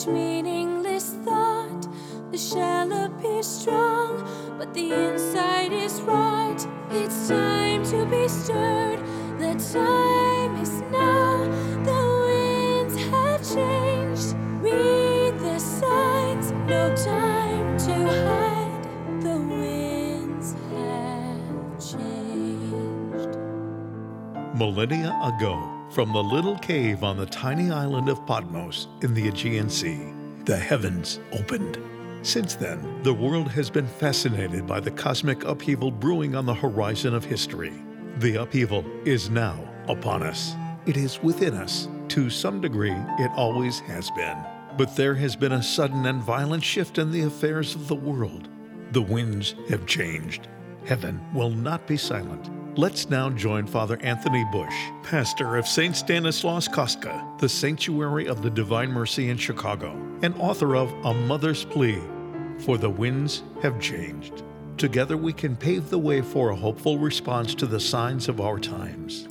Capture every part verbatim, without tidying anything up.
each meaningless thought. The shell appears strong, but the inside is rot. It's time to be stirred. The time is now. The winds have changed. Read the signs. No time to hide. The winds have changed. Millennia ago, from the little cave on the tiny island of Patmos in the Aegean Sea, the heavens opened. Since then, the world has been fascinated by the cosmic upheaval brewing on the horizon of history. The upheaval is now upon us. It is within us. To some degree, it always has been. But there has been a sudden and violent shift in the affairs of the world. The winds have changed. Heaven will not be silent. Let's now join Father Anthony Bush, pastor of Saint Stanislaus Kostka, the Sanctuary of the Divine Mercy in Chicago, and author of A Mother's Plea, For the Winds Have Changed. Together we can pave the way for a hopeful response to the signs of our times.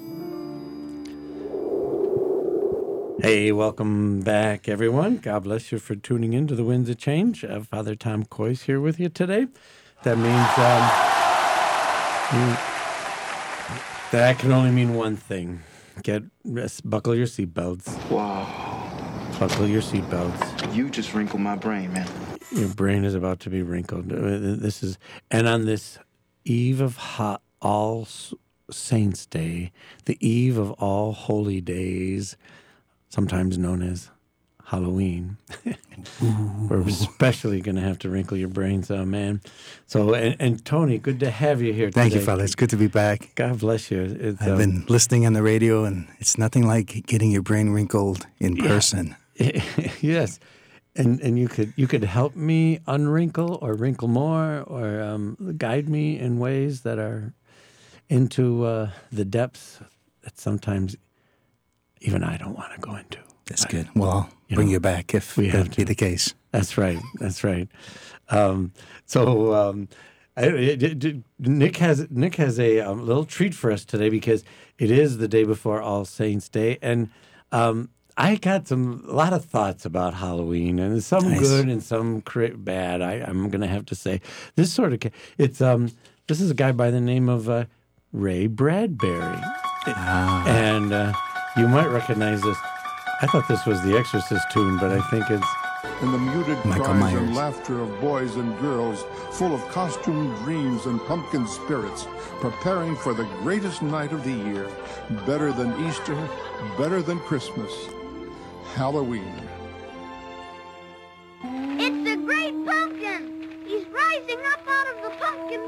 Hey, welcome back, everyone. God bless you for tuning in to The Winds of Change. Uh, Father Tom Kois here with you today. That means um, you, that can only mean one thing. Get rest, buckle your seatbelts. Wow. Buckle your seatbelts. You just wrinkled my brain, man. Your brain is about to be wrinkled. This is, and on this eve of hot, All Saints Day, the eve of All Holy Days, sometimes known as Halloween. We're especially going to have to wrinkle your brains, oh man. So, and, and Tony, good to have you here today. Thank you, Father. It's good to be back. God bless you. It's, I've um, been listening on the radio, and it's nothing like getting your brain wrinkled in yeah. person. Yes. And and you could you could help me unwrinkle or wrinkle more or um, guide me in ways that are into uh, the depths that sometimes even I don't want to go into. That's I, good. Well, I'll you bring know, you back if we have that be the case. That's right. That's right. Um, so um, I, it, it, Nick has Nick has a um, little treat for us today because it is the day before All Saints Day, and um, I got some a lot of thoughts about Halloween, and some nice. good and some cra- bad. I, I'm going to have to say this sort of it's um this is a guy by the name of uh, Ray Bradbury, Ah. and uh, you might recognize this. I thought this was the Exorcist tune, but I think it's. And the muted Michael cries Myers. and laughter of boys and girls, full of costume dreams and pumpkin spirits, preparing for the greatest night of the year, better than Easter, better than Christmas, Halloween. It's the Great Pumpkin! He's rising up out of the pumpkin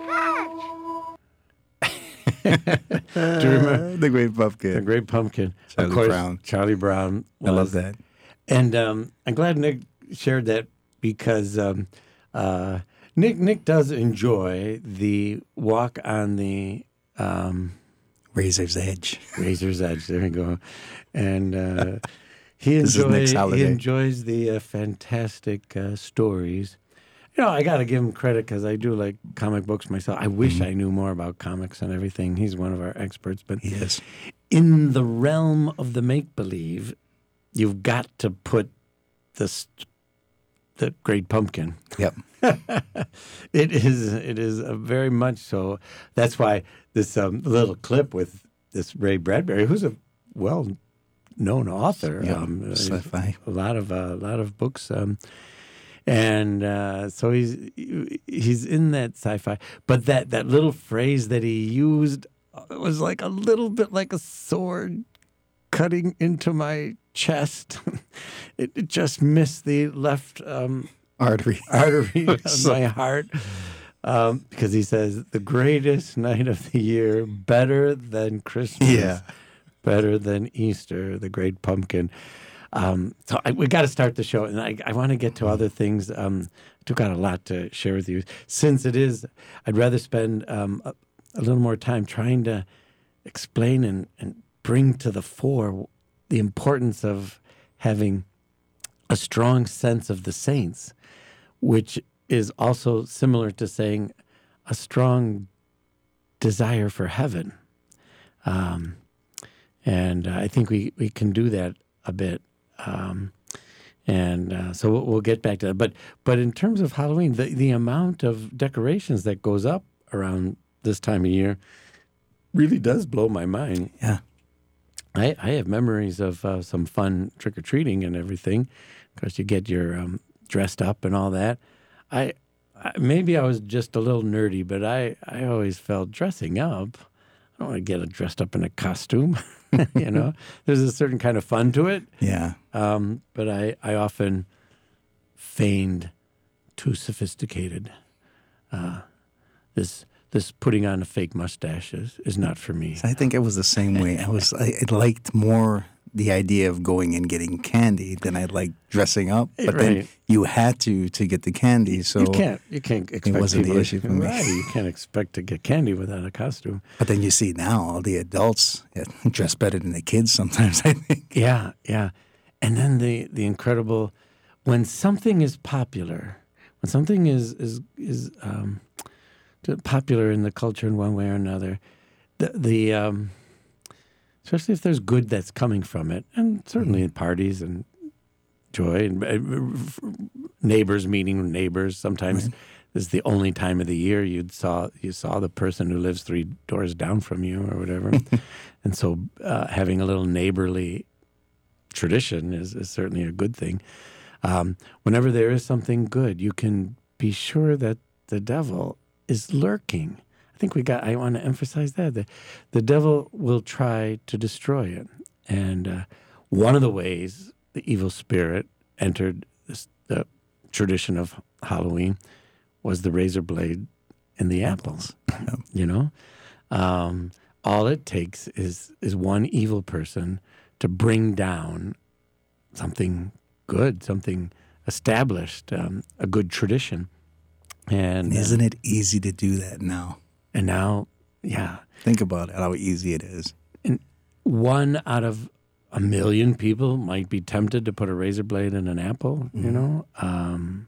patch! Do you remember The Great Pumpkin. The Great Pumpkin? Charlie of course, Brown. Charlie Brown. I love was- that. And um, I'm glad Nick shared that because um, uh, Nick Nick does enjoy the walk on the um, Razor's Edge. Razor's Edge. There we go. And uh, he This is Nick's enjoys he holiday. enjoys the uh, fantastic uh, stories. You know, I got to give him credit because I do like comic books myself. I wish Mm-hmm. I knew more about comics and everything. He's one of our experts, but Yes. in the realm of the make-believe, you've got to put the st- the Great Pumpkin. Yep. It is it is a very much so. That's why this um, little clip with this Ray Bradbury, who's a well-known author, Yeah, um, uh, sci-fi. a lot of a lot of books, um, and uh, so he's he's in that sci-fi. But that that little phrase that he used was like a little bit like a sword cutting into my chest. it, it just missed the left um, Artery. artery of my heart. Um, because he says, the greatest night of the year, better than Christmas, Yeah. better than Easter, the Great Pumpkin. Um, so I, we got to start the show, and I, I want to get to other things. Um, I took out a lot to share with you. Since it is, I'd rather spend um, a, a little more time trying to explain and, and bring to the fore the importance of having a strong sense of the saints, which is also similar to saying a strong desire for heaven. Um, and I think we, we can do that a bit. Um, And uh, so we'll, we'll get back to that. But but in terms of Halloween, the, the amount of decorations that goes up around this time of year really does blow my mind. Yeah. I, I have memories of uh, some fun trick-or-treating and everything. Of course, you get your um, dressed up and all that. I, I maybe I was just a little nerdy, but I, I always felt dressing up. I don't want to get dressed up in a costume. You know, there's a certain kind of fun to it. Yeah. Um, but I, I often feigned too sophisticated. Uh, this this putting on a fake mustache is, is not for me. I think it was the same way. I was I, I liked more the idea of going and getting candy than I liked dressing up. But then Right. you had to to get the candy, so You can't you can't expect wasn't the people- issue for me. Right, you can't expect to get candy without a costume. But then you see now all the adults yeah, dress better than the kids sometimes, I think. Yeah, yeah. And then the the incredible when something is popular, when something is is is um, popular in the culture in one way or another, the the um, especially if there's good that's coming from it, and certainly in parties and joy and uh, neighbors meeting neighbors. Sometimes Right. this is the only time of the year you'd saw you saw the person who lives three doors down from you or whatever, and so uh, having a little neighborly tradition is, is certainly a good thing. Um, whenever there is something good, you can be sure that the devil is lurking. I think we got. I want to emphasize that the, the devil will try to destroy it, and uh, one of the ways the evil spirit entered this, the tradition of Halloween was the razor blade in the apples. You know, um, all it takes is is one evil person to bring down something good, something established, um, a good tradition. And uh, Isn't it easy to do that now? and now, yeah, Think about it, how easy it is. one out of a million people might be tempted to put a razor blade in an apple, you know. Um,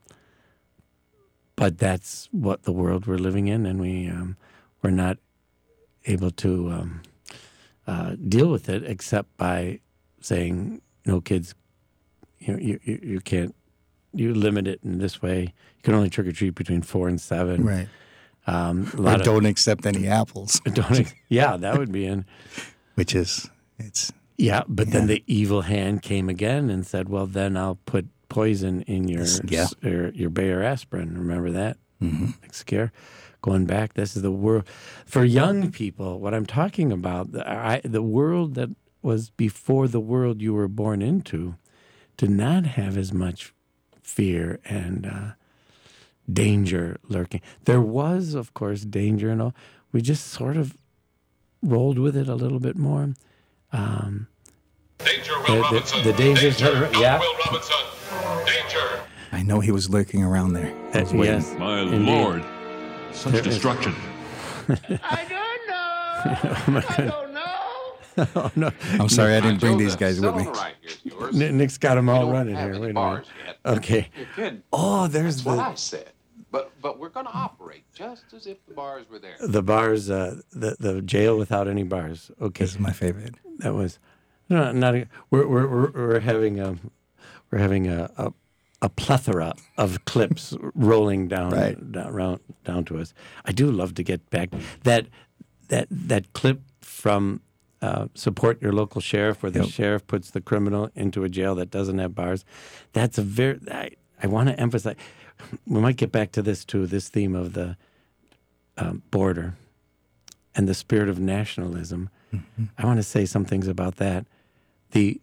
but that's what the world we're living in, and we um, we're not able to um, uh, deal with it except by saying, "No, kids, you you you, you can't. You limit it in this way. You can only trick or treat between four and seven." Right. Um, a Or lot of don't accept any apples, don't. Yeah, that would be in. which is, it's, Yeah, but then Yeah. the evil hand came again and said, "Well, then I'll put poison in your Yeah. your, your Bayer aspirin." Remember that? mm-hmm. Like scare. Going back, this is the world for young people. What I'm talking about, the, I, the world that was before the world you were born into, did not have as much fear and uh, danger lurking. There was, of course, danger and all. We just sort of rolled with it a little bit more. Um, Danger, Will The- the- Robinson. the dangers Danger, are- yeah. Will Robinson. Danger. I know he was lurking around there. I was uh, waiting. yes, My indeed. lord. Such There is- destruction. I don't know. I don't know. Oh, no. I'm sorry I didn't bring Joe, these the guys with me. cell right here's yours. N- Nick's got them We all don't running have here. any Wait a minute. bars yet. Okay. You're kidding. Oh, there's That's what I the said. But but we're going to operate just as if the bars were there. the bars, uh, the the jail without any bars. Okay, This is my favorite. that was no, not. A, we're we're we're we're having a we're having a a, a plethora of clips rolling down Right. down round, down to us. I do love to get back that that that clip from. Uh, support your local sheriff, where the Yep. sheriff puts the criminal into a jail that doesn't have bars. That's a very. I, I want to emphasize. We might get back to this too. This theme of the um, border and the spirit of nationalism. Mm-hmm. I want to say some things about that. The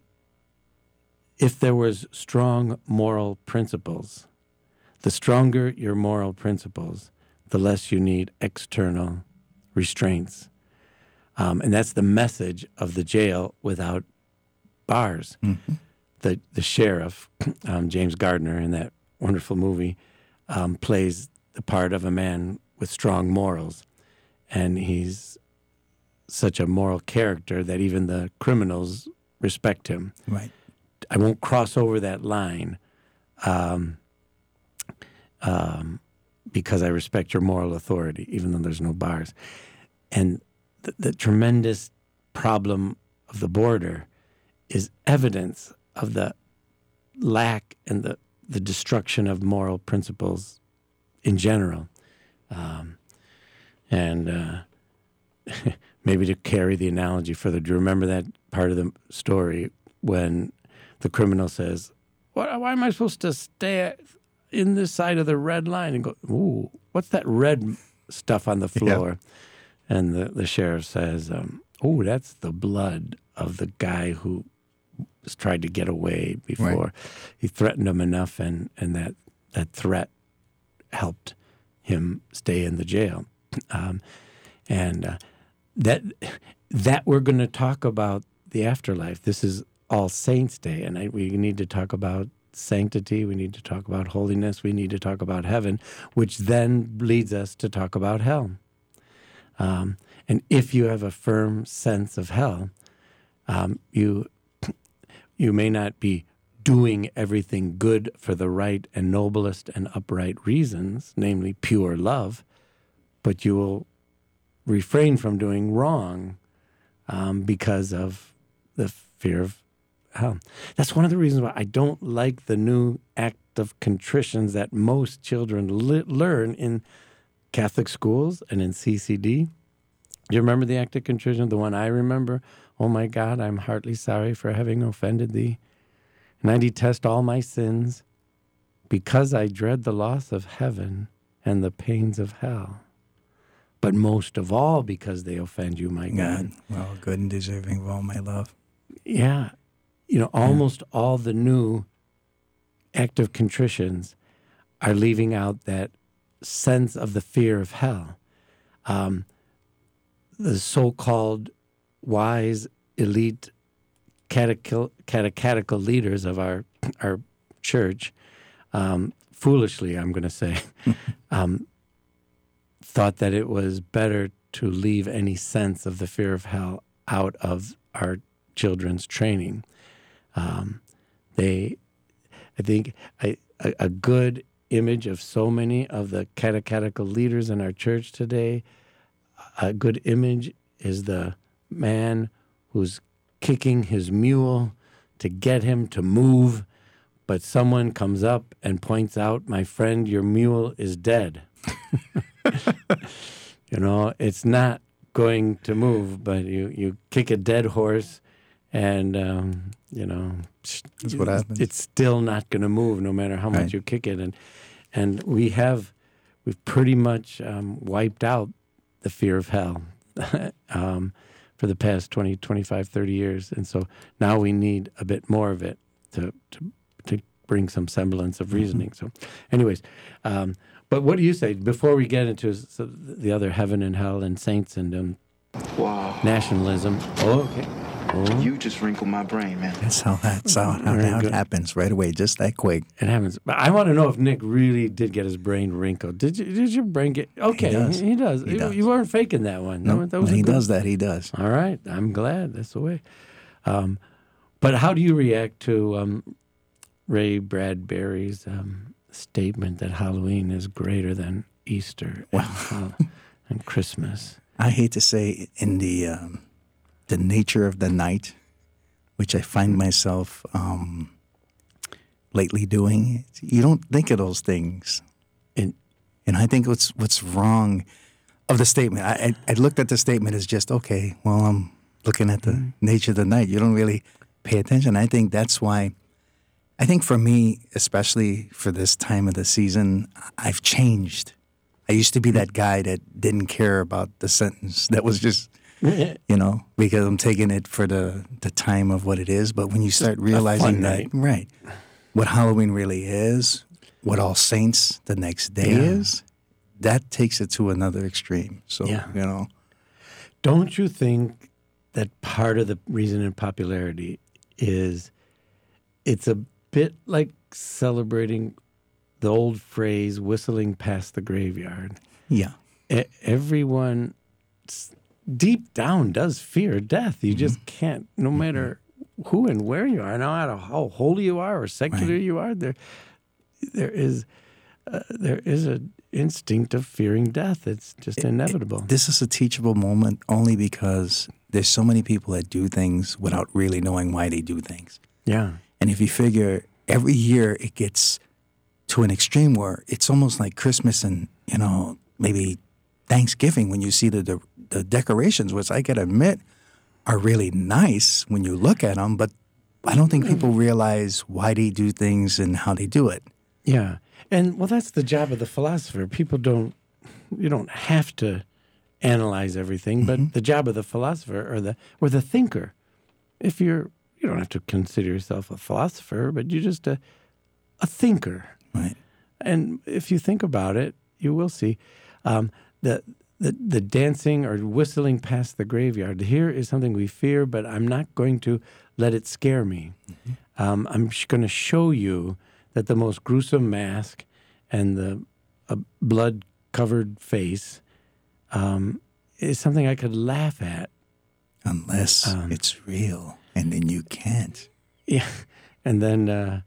if there was strong moral principles, the stronger your moral principles, the less you need external restraints. Um, and that's the message of the jail without bars. Mm-hmm. The the sheriff, um, James Gardner, in that wonderful movie, um, plays the part of a man with strong morals, and he's such a moral character that even the criminals respect him. Right. I won't cross over that line um, um, because I respect your moral authority, even though there's no bars. And the, the tremendous problem of the border is evidence of the lack and the, the destruction of moral principles in general. Um, and uh, maybe to carry the analogy further, do you remember that part of the story when the criminal says, "What? Why am I supposed to stay in this side of the red line?" And go, "Ooh, what's that red stuff on the floor?" Yeah. And the, the sheriff says, um, "Oh, that's the blood of the guy who tried to get away before." Right. He threatened him enough, and, and that, that threat helped him stay in the jail. Um, and uh, that that we're going to talk about the afterlife. This is All Saints' Day, and I, we need to talk about sanctity. We need to talk about holiness. We need to talk about heaven, which then leads us to talk about hell. Um, and if you have a firm sense of hell, um, you you may not be doing everything good for the right and noblest and upright reasons, namely pure love, but you will refrain from doing wrong um, because of the fear of hell. That's one of the reasons why I don't like the new act of contritions that most children li- learn in Catholic schools and in C C D. Do you remember the act of contrition, the one I remember? "Oh my God, I'm heartily sorry for having offended thee, and I detest all my sins because I dread the loss of heaven and the pains of hell. But most of all because they offend you, my God." God, well, good and deserving of all my love. Yeah. You know, almost yeah. all the new active contritions are leaving out that sense of the fear of hell. Um, the so-called wise, elite, catechetical, catechetical leaders of our our church, um, foolishly, I'm going to say, um, thought that it was better to leave any sense of the fear of hell out of our children's training. Um, they, I think, a, a, a good image of so many of the catechetical leaders in our church today, a good image is the man who's kicking his mule to get him to move, but someone comes up and points out, "My friend, your mule is dead." You know, it's not going to move, but you, you kick a dead horse and, um, you know, that's what happens. It's still not going to move no matter how much right. you kick it. And and we have, we've pretty much um, wiped out the fear of hell um, for the past twenty, twenty-five, thirty years. And so now we need a bit more of it to to, to bring some semblance of reasoning. Mm-hmm. So anyways, um, but what do you say before we get into so the other heaven and hell and saints and um, wow. nationalism? Oh, okay. Oh. You just wrinkled my brain, man. That's how that's how, how, how it happens right away, just that quick. It happens. But I want to know if Nick really did get his brain wrinkled. Did you? Did your brain get? Okay, he does. He, he does. He does. You weren't faking that one. No, that was he good... does that. He does. All right. I'm glad. That's the way. Um, but how do you react to um, Ray Bradbury's um, statement that Halloween is greater than Easter and, uh, and Christmas? I hate to say in the um, the nature of the night, which I find myself um, lately doing, you don't think of those things. And and I think what's what's wrong of the statement, I, I, I looked at the statement as just, okay, well, I'm looking at the mm-hmm. nature of the night. You don't really pay attention. I think that's why, I think for me, especially for this time of the season, I've changed. I used to be that guy that didn't care about the sentence. That was just... you know, because I'm taking it for the, the time of what it is. But when you start realizing that, right, what Halloween really is, what All Saints the next day yeah. is, that takes it to another extreme. So, yeah. you know. Don't you think that part of the reason in popularity is it's a bit like celebrating the old phrase, whistling past the graveyard? Yeah. E- everyone... deep down does fear death. You just can't, no matter who and where you are, no matter how holy you are or secular right. you are, there, there is, uh, there is an instinct of fearing death. It's just it, inevitable. It, this is a teachable moment only because there's so many people that do things without really knowing why they do things. Yeah. And if you figure every year it gets to an extreme where it's almost like Christmas and, you know, maybe Thanksgiving when you see the the, the decorations, which I gotta admit are really nice when you look at them, but I don't think people realize why they do things and how they do it. Yeah. And, well, that's the job of the philosopher. People don't, you don't have to analyze everything, but mm-hmm. the job of the philosopher or the or the thinker, if you're, you don't have to consider yourself a philosopher, but you're just a, a thinker. Right. And if you think about it, you will see um, the, the the dancing or whistling past the graveyard. Here is something we fear, but I'm not going to let it scare me. Mm-hmm. Um, I'm sh- going to show you that the most gruesome mask and the uh, blood-covered face um, is something I could laugh at. Unless um, it's real, and then you can't. Yeah, and then uh,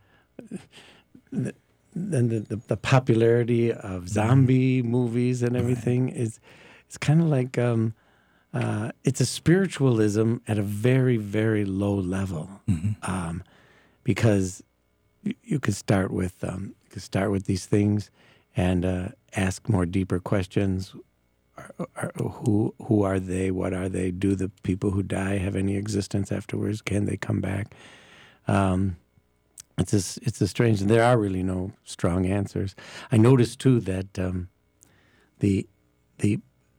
the, then the, the, the popularity of zombie mm-hmm. movies and everything right. is it's kind of like um, uh, it's a spiritualism at a very, very low level, mm-hmm. um, because you, you could start with um, you could start with these things and uh, ask more deeper questions. Are, are, who who are they? What are they? Do the people who die have any existence afterwards? Can they come back? Um, it's a, it's a strange, and there are really no strong answers. I noticed too that um, the the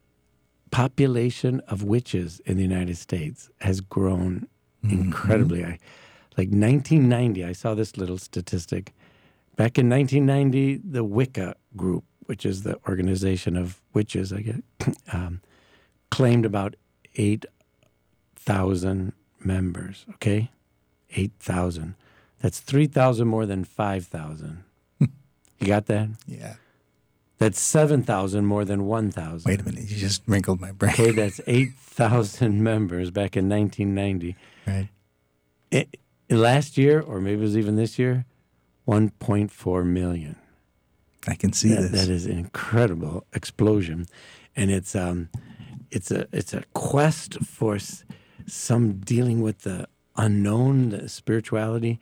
population of witches in the United States has grown mm-hmm. incredibly. I, like nineteen ninety, I saw this little statistic. Back in nineteen ninety, the Wicca group, which is the organization of witches, I guess, um, claimed about eight thousand members, okay? eight thousand. That's three thousand more than five thousand. You got that? Yeah. That's seven thousand more than one thousand. Wait a minute, you just wrinkled my brain. Okay, that's eight thousand members back in nineteen ninety. Right. It, last year, or maybe it was even this year, one point four million. I can see that, this. That is an incredible explosion, and it's um, it's a it's a quest for s- some dealing with the unknown, the spirituality,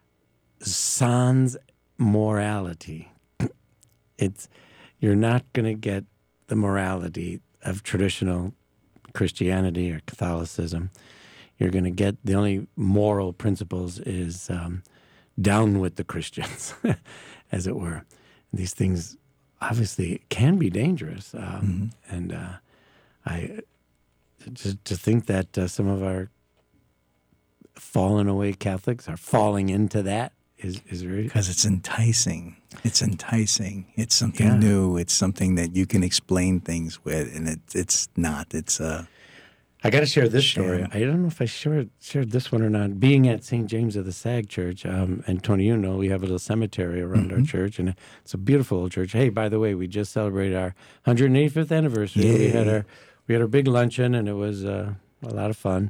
sans morality. It's you're not going to get the morality of traditional Christianity or Catholicism. You're going to get the only moral principles is um, down with the Christians, as it were. These things obviously can be dangerous, um, mm-hmm. and uh, I to, to think that uh, some of our fallen away Catholics are falling into that is is very because it's enticing. It's enticing. It's something yeah. new. It's something that you can explain things with, and it, it's not. It's a. Uh, I got to share this story. I don't know if I shared, shared this one or not. Being at Saint James of the Sag Church, um, and Tony, you know, we have a little cemetery around mm-hmm. our church, and it's a beautiful old church. Hey, by the way, we just celebrated our one hundred eighty-fifth anniversary. Yay. We had our we had our big luncheon, and it was uh, a lot of fun.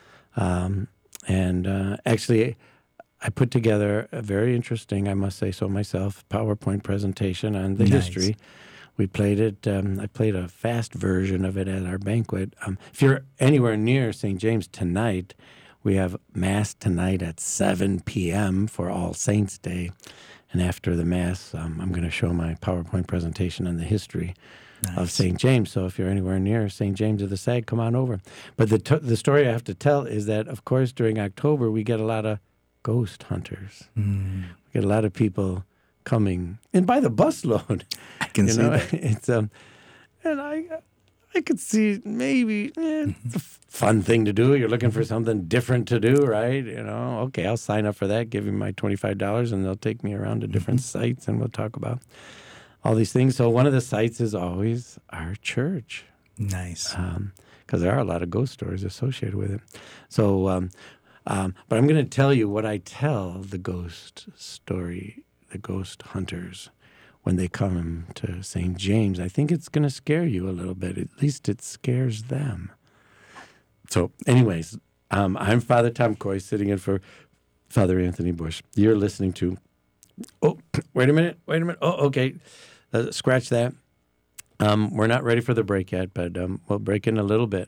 Um, and uh, actually, I put together a very interesting, I must say so myself, PowerPoint presentation on the nice. history. We played it. Um, I played a fast version of it at our banquet. Um, if you're anywhere near Saint James tonight, we have Mass tonight at seven p.m. for All Saints' Day. And after the Mass, um, I'm going to show my PowerPoint presentation on the history nice. of Saint James. So if you're anywhere near Saint James of the Sag, come on over. But the t- the story I have to tell is that, of course, during October, we get a lot of ghost hunters. Mm. We get a lot of people coming, and by the busload. I can you see know, that. It's um, and I, I could see maybe eh, it's a fun thing to do. You're looking for something different to do, right? You know, okay, I'll sign up for that. Give them my twenty-five dollars, and they'll take me around to different mm-hmm. sites, and we'll talk about all these things. So one of the sites is always our church. Nice, because um, there are a lot of ghost stories associated with it. So, um, um, but I'm going to tell you what I tell the ghost story. The ghost hunters, when they come to Saint James, I think it's going to scare you a little bit. At least it scares them. So, anyways, um, I'm Father Tom Coy, sitting in for Father Anthony Bush. You're listening to. Oh, wait a minute! Wait a minute! Oh, okay. Uh, scratch that. Um, we're not ready for the break yet, but um, we'll break in a little bit.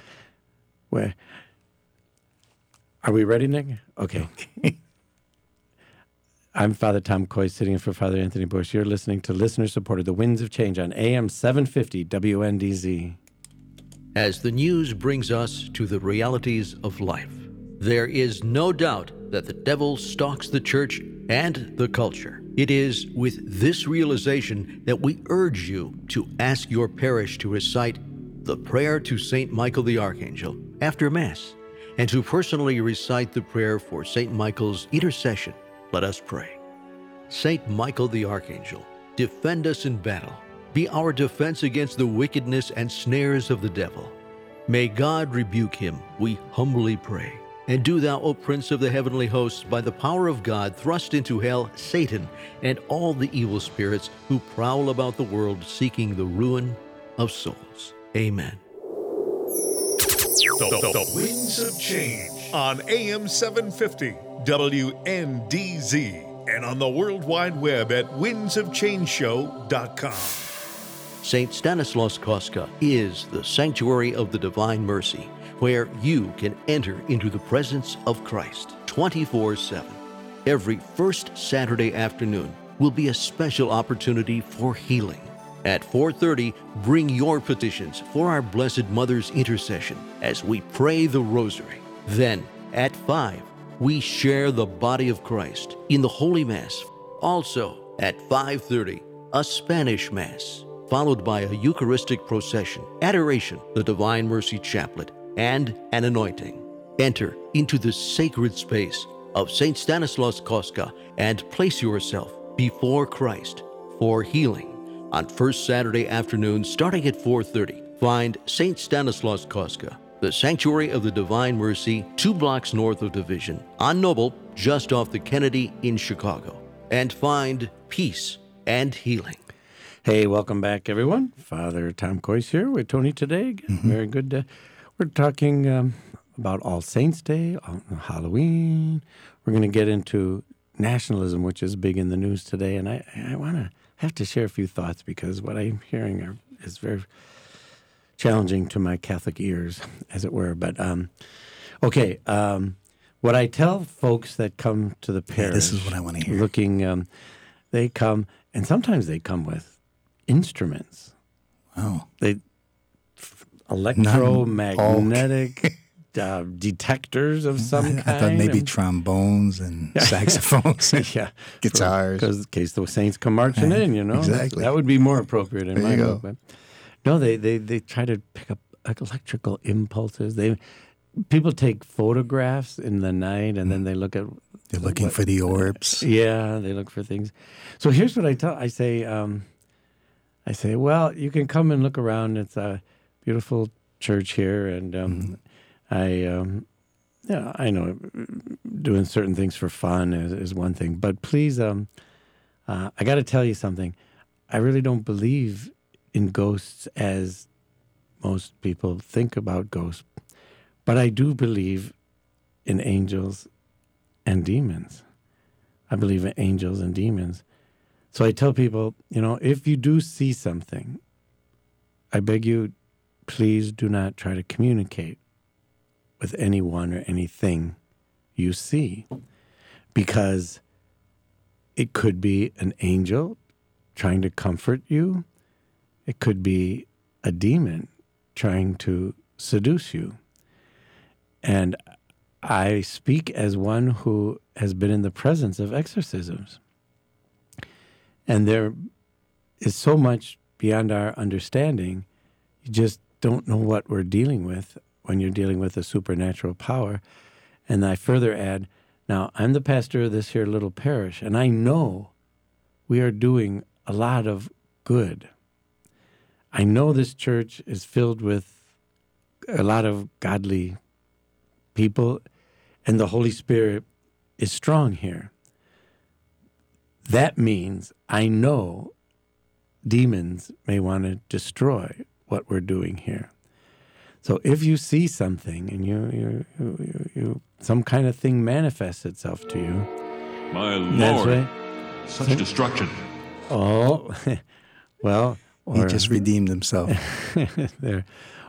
Where? Are we ready, Nick? Okay. okay. I'm Father Tom Coy, sitting in for Father Anthony Bush. You're listening to listener-supported The Winds of Change on A M seven fifty W N D Z. As the news brings us to the realities of life, there is no doubt that the devil stalks the church and the culture. It is with this realization that we urge you to ask your parish to recite the prayer to Saint Michael the Archangel after Mass, and to personally recite the prayer for Saint Michael's intercession. Let us pray. Saint Michael the Archangel, defend us in battle. Be our defense against the wickedness and snares of the devil. May God rebuke him, we humbly pray. And do thou, O Prince of the heavenly hosts, by the power of God, thrust into hell Satan and all the evil spirits who prowl about the world seeking the ruin of souls. Amen. The, the, the Winds of Change on A M seven fifty W N D Z and on the World Wide Web at winds of change show dot com. Saint Stanislaus Kostka is the sanctuary of the Divine Mercy, where you can enter into the presence of Christ twenty-four seven. Every first Saturday afternoon will be a special opportunity for healing. At four thirty, bring your petitions for our Blessed Mother's intercession as we pray the Rosary. Then, at five, we share the body of Christ in the Holy Mass. Also, at five thirty, a Spanish Mass, followed by a Eucharistic procession, adoration, the Divine Mercy Chaplet, and an anointing. Enter into the sacred space of Saint Stanislaus Kostka and place yourself before Christ for healing. On first Saturday afternoon, starting at four thirty, find Saint Stanislaus Kostka, the Sanctuary of the Divine Mercy, two blocks north of Division, on Noble, just off the Kennedy in Chicago, and find peace and healing. Hey, welcome back, everyone. Father Tom Coyce here with Tony today. Again, mm-hmm. Very good. Uh, we're talking um, about All Saints' Day, Halloween. We're going to get into nationalism, which is big in the news today, and I, I want to have to share a few thoughts because what I'm hearing are, is very challenging to my Catholic ears, as it were. But, um, okay, um, what I tell folks that come to the parish, yeah, this is what I want to hear. Looking, um, they come, and sometimes they come with instruments. Wow. They electromagnetic uh, detectors of some I, kind. I thought maybe and, trombones and saxophones and yeah, guitars. Because in case the saints come marching yeah, in, you know. exactly. That would be more appropriate in there my you book. But no, they, they, they try to pick up electrical impulses. They People take photographs in the night, and then they look at... They're looking what, for the orbs. Yeah, they look for things. So here's what I tell. I say... Um, I say, well, you can come and look around. It's a beautiful church here, and um, mm-hmm. I, um, yeah, I know doing certain things for fun is, is one thing, but please, um, uh, I got to tell you something. I really don't believe in ghosts as most people think about ghosts, but I do believe in angels and demons. I believe in angels and demons. So I tell people, you know, if you do see something, I beg you, please do not try to communicate with anyone or anything you see, because it could be an angel trying to comfort you. It could be a demon trying to seduce you. And I speak as one who has been in the presence of exorcisms. And there is so much beyond our understanding. You just don't know what we're dealing with when you're dealing with a supernatural power. And I further add, now, I'm the pastor of this here little parish, and I know we are doing a lot of good. I know this church is filled with a lot of godly people, and the Holy Spirit is strong here. That means I know demons may want to destroy what we're doing here. So if you see something and you, you, you, you, you some kind of thing manifests itself to you, my that's Lord, right. such So- destruction. Oh, well, He or, just redeemed himself. there,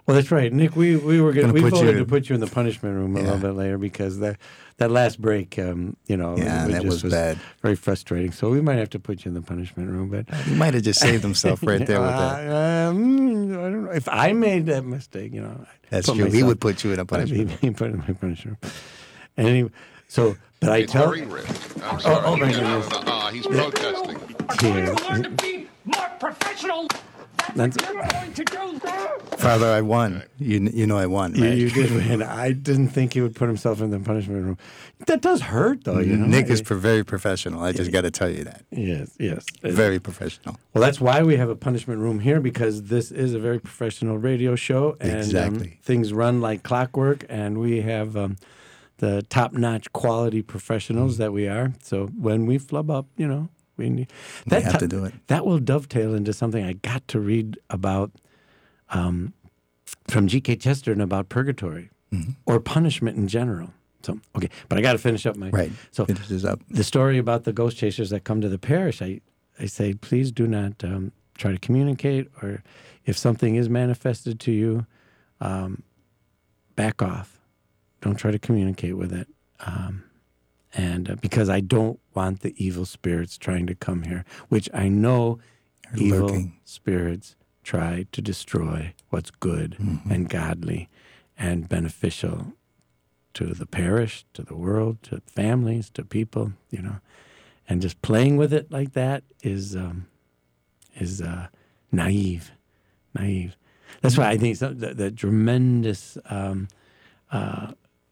Well, that's right, Nick. We we were gonna, Gonna we put voted you- to put you in the punishment room a Yeah. little bit later because that that last break, um, you know, Yeah, it that just was bad. very frustrating. So we might have to put you in the punishment room. But He might have just saved himself right there with that. Uh, um, I don't know if I made that mistake. You know, I'd That's put true. He myself- would put you in a I'd punishment. be- be put in my punishment room. And anyway, so but I It's tell very rich. I'm Oh, sorry. oh my You know, goodness. uh, he's protesting. here. More professional. That's, You're going to do that. Father, I won. You you know I won, you, right? you did win. I didn't think he would put himself in the punishment room. That does hurt, though. You know, Nick is I- pro- very professional. I just got to tell you that. yes, yes. Very professional. Well, that's why we have a punishment room here, because this is a very professional radio show, and um, Exactly. things run like clockwork, and we have um, the top-notch quality professionals that we are. So when we flub up, you know, we need We have to do it. That will dovetail into something I got to read about um, from G K Chesterton about purgatory or punishment in general. So okay, but I got to finish up my Right. So Finish this up. the story about the ghost chasers that come to the parish, I, I say, please do not um, try to communicate, or if something is manifested to you, um, back off. Don't try to communicate with it. Um, and uh, because I don't want the evil spirits trying to come here, which I know They're evil lurking. spirits try to destroy what's good and godly and beneficial to the parish, to the world, to families, to people, you know. And just playing with it like that is um, is uh, naive, naive. That's why I think some, the, the tremendous um, uh,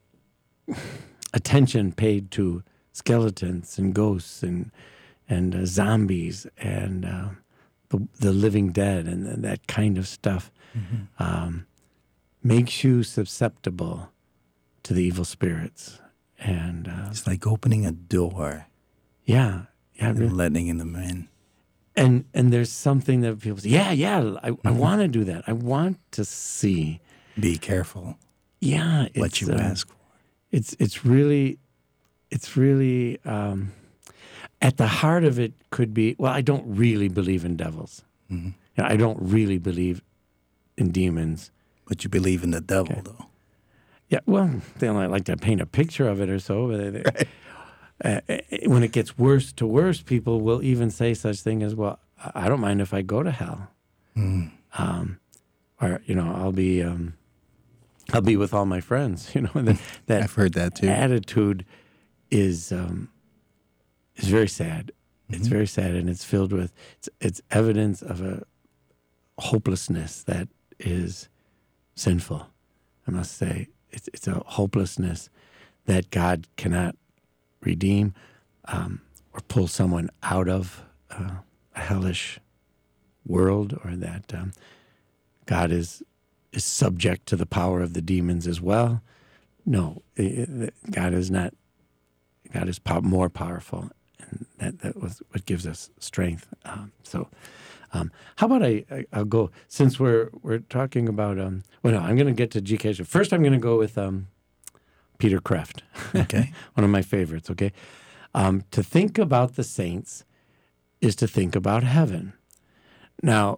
attention paid to skeletons and ghosts and and uh, zombies and uh, the the living dead and, and that kind of stuff um, makes you susceptible to the evil spirits. And uh, It's like opening a door yeah, yeah, and really. letting in the men. and and there's something that people say, yeah, yeah, I, I want to do that. I want to see. Be careful Yeah, it's, what you uh, ask for. It's it's really, it's really um, at the heart of it could be. Well, I don't really believe in devils. Mm-hmm. You know, I don't really believe in demons. But you believe in the devil, though. Yeah, well, they only like to paint a picture of it or so. But they, they, uh, uh, when it gets worse to worse, people will even say such thing as, "Well, I I don't mind if I go to hell." Mm. Um, or you know, I'll be um, I'll be with all my friends. You know, and that, that I've heard that too. attitude is um, is very sad. It's Mm-hmm. very sad, and it's filled with it's, it's evidence of a hopelessness that is sinful. I must say, it's it's a hopelessness that God cannot redeem um, or pull someone out of uh, a hellish world, or that um, God is is subject to the power of the demons as well. No, i- i- God is not. God is pow- more powerful, and that that was what gives us strength. Um, so, um, how about I, I? I'll go since we're we're talking about. Um, well, no, I'm going to get to G K. First, I'm going to go with um, Peter Kreeft. Okay. One of my favorites. Okay, um, to think about the saints is to think about heaven. Now,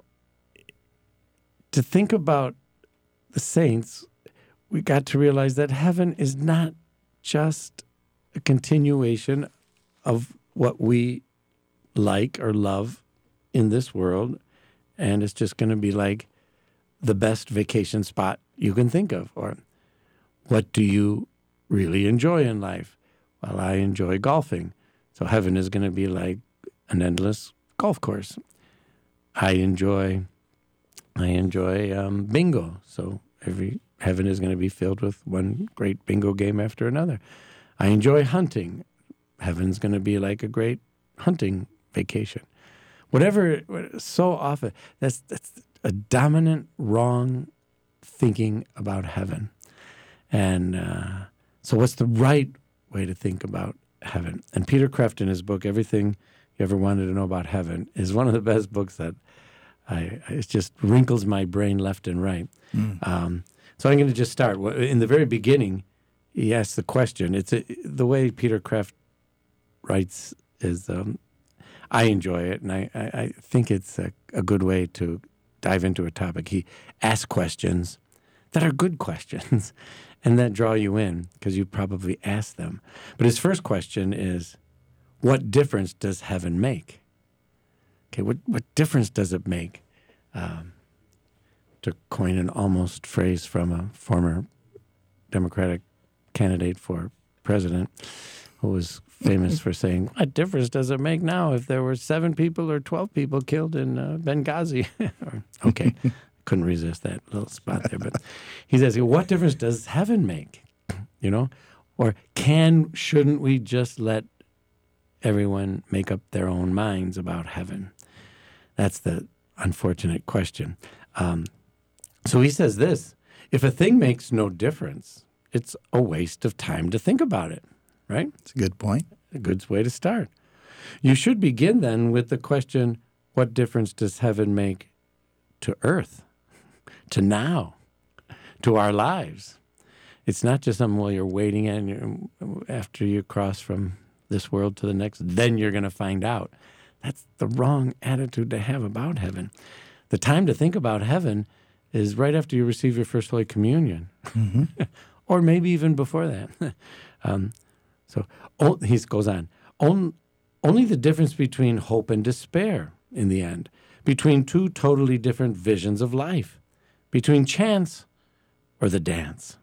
to think about the saints, we got to realize that heaven is not just a continuation of what we like or love in this world, and it's just going to be like the best vacation spot you can think of. Or what do you really enjoy in life? Well, I enjoy golfing, so heaven is going to be like an endless golf course. I enjoy, I enjoy um, bingo, so every heaven is going to be filled with one great bingo game after another. I enjoy hunting. Heaven's going to be like a great hunting vacation. Whatever, so often, that's that's a dominant wrong thinking about heaven. And uh, so what's the right way to think about heaven? And Peter Kreeft, in his book, Everything You Ever Wanted to Know About Heaven, is one of the best books that I, it just wrinkles my brain left and right. Mm. Um, so I'm going to just start. In the very beginning, he asks the question. It's a, the way Peter Kreeft writes is, um, I enjoy it, and I, I, I think it's a, a good way to dive into a topic. He asks questions that are good questions and that draw you in because you probably asked them. But his first question is, what difference does heaven make? Okay, what, what difference does it make? Um, to coin an almost phrase from a former Democratic candidate for president who was famous for saying, what difference does it make now if there were seven people or twelve people killed in uh, Benghazi? or, okay, couldn't resist that little spot there. But he says, what difference does heaven make? You know? Or can, shouldn't we just let everyone make up their own minds about heaven? That's the unfortunate question. Um, so he says this, if a thing makes no difference, it's a waste of time to think about it, right? It's a good point. A good way to start. You should begin then with the question, what difference does heaven make to earth, to now, to our lives? It's not just something while you're waiting and you're, after you cross from this world to the next, then you're going to find out. That's the wrong attitude to have about heaven. The time to think about heaven is right after you receive your first Holy Communion, mm-hmm. or maybe even before that. um, so oh, he goes on, On, only the difference between hope and despair in the end, between two totally different visions of life, between chance or the dance.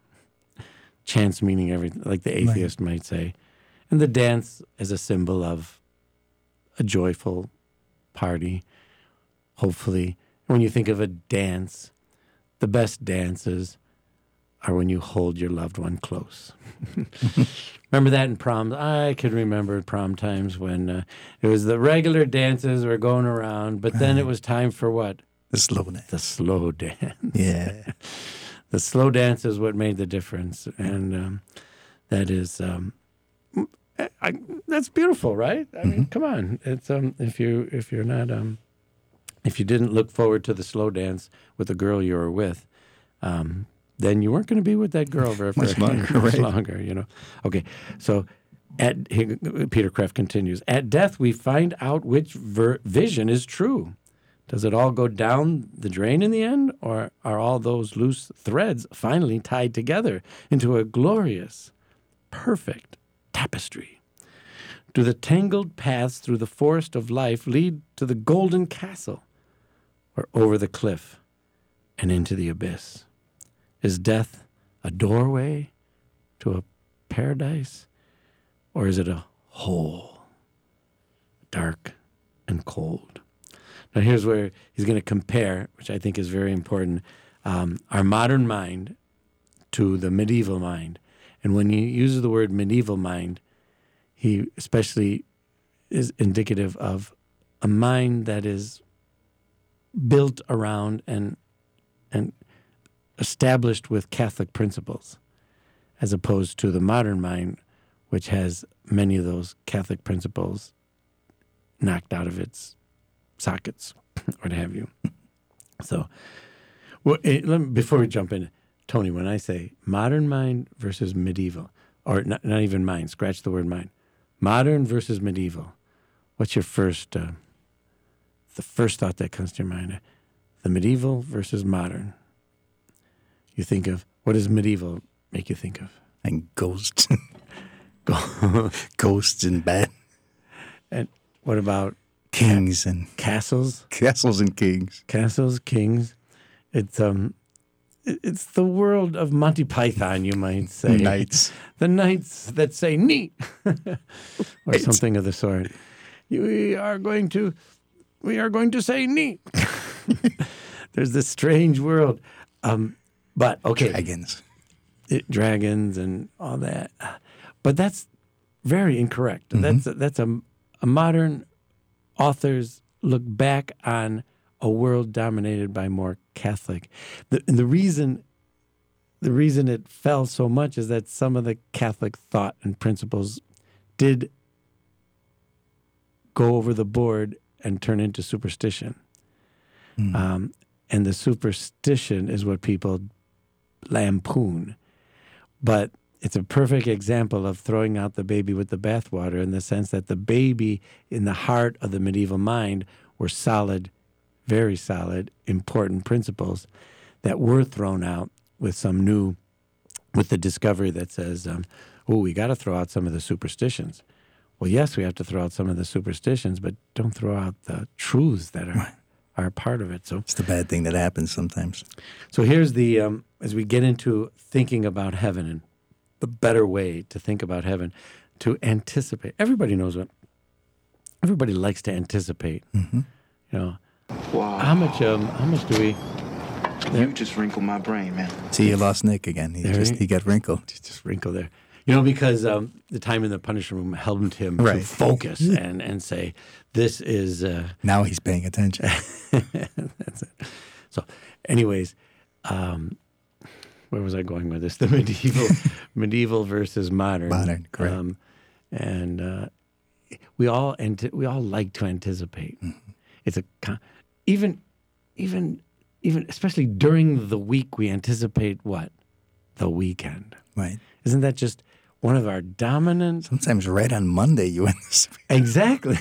Chance meaning everything, like the atheist right. might say, and the dance as a symbol of a joyful party, hopefully. When you think of a dance, the best dances are when you hold your loved one close. Remember that in prom? I could remember prom times when uh, it was the regular dances were going around, but then it was time for what? The slow dance. The slow dance. Yeah. The slow dance is what made the difference, and um, that is um, I, that's beautiful, right? I mm-hmm. mean, come on. It's um, if you if you're not um, if you didn't look forward to the slow dance with the girl you were with, um, then you weren't going to be with that girl very much longer. much right? longer, you know. Okay, so at he, Peter Kreeft continues. At death, we find out which ver- vision is true. Does it all go down the drain in the end, or are all those loose threads finally tied together into a glorious, perfect tapestry? Do the tangled paths through the forest of life lead to the golden castle, or over the cliff and into the abyss? Is death a doorway to a paradise, or is it a hole, dark and cold? Now, here's where he's going to compare, which I think is very important, um, our modern mind to the medieval mind. And when he uses the word medieval mind, he especially is indicative of a mind that is built around and and established with Catholic principles, as opposed to the modern mind, which has many of those Catholic principles knocked out of its sockets, or what have you. So, well, it, let me, before we jump in, Tony, when I say modern mind versus medieval, or not, not even mind, scratch the word mind, modern versus medieval, what's your first, uh, the first thought that comes to your mind? The medieval versus modern. You think of, what does medieval make you think of? And ghosts. Ghosts and bad. And what about kings and castles? Castles and kings. Castles, kings. It's um, it's the world of Monty Python, you might say. Knights. The knights that say "neat," or something of the sort. We are going to, we are going to say "neat." There's this strange world, um, but okay, dragons, it, dragons, and all that. But that's very incorrect. Mm-hmm. That's a, that's a a modern authors look back on a world dominated by more Catholic. The, and the reason the reason it fell so much is that some of the Catholic thought and principles did go over the board and turn into superstition. Mm. Um, and the superstition is what people lampoon. But it's a perfect example of throwing out the baby with the bathwater, in the sense that the baby in the heart of the medieval mind were solid, very solid, important principles that were thrown out with some new, with the discovery that says, um, oh, we got to throw out some of the superstitions. Well, yes, we have to throw out some of the superstitions, but don't throw out the truths that are right. are part of it. So it's the bad thing that happens sometimes. So here's the, um, as we get into thinking about heaven and the better way to think about heaven, to anticipate. Everybody knows what, everybody likes to anticipate. Mm-hmm. You know, wow. how much, um, how much do we? You just wrinkled my brain, man. See, you lost Nick again. He there just he, he got wrinkled. Just, just wrinkle there. You know, because um, the time in the punishment room helped him right. to focus and, and say, this is... Uh, now he's paying attention. That's it. So, anyways, um, where was I going with this? The medieval medieval versus modern. Modern, correct. Um, and uh, we all anti- we all like to anticipate. Mm-hmm. It's a... Even, even, even, especially during the week, we anticipate what? The weekend. Right. Isn't that just one of our dominant... Sometimes right on Monday you anticipate. Exactly.